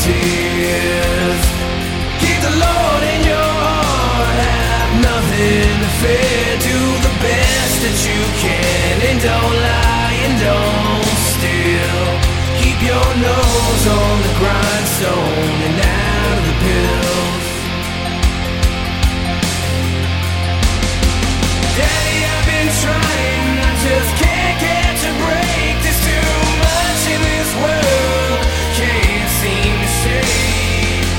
tears. Keep the Lord in your heart, have nothing to fear. Do the best that you can, and don't lie and don't steal. Keep your nose on the grindstone and out of the pills. Daddy, I've been trying, I just can't catch a break. There's too much in this world, can't seem to shake.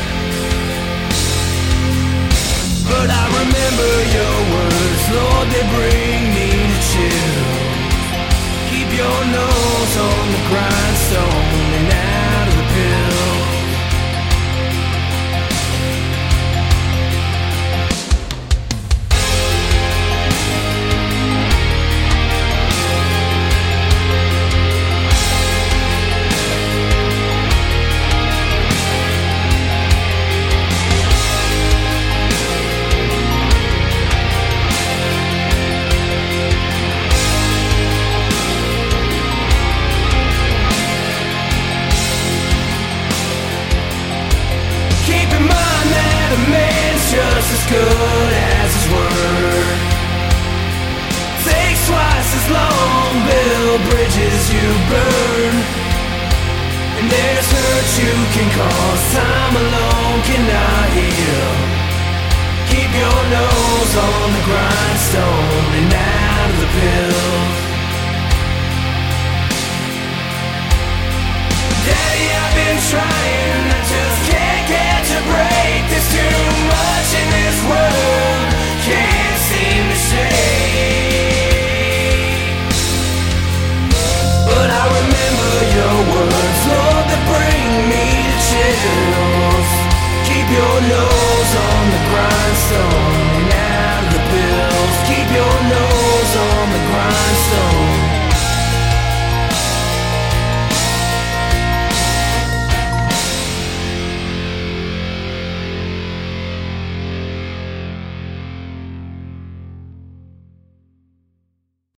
But I remember your words, Lord, they bring me to chill. Keep your nose on the grindstone and out of the pills. Just as good as his word. Takes twice as long, build bridges you burn. And there's hurt you can cause, time alone cannot heal. Keep your nose on the grindstone and out of the pill.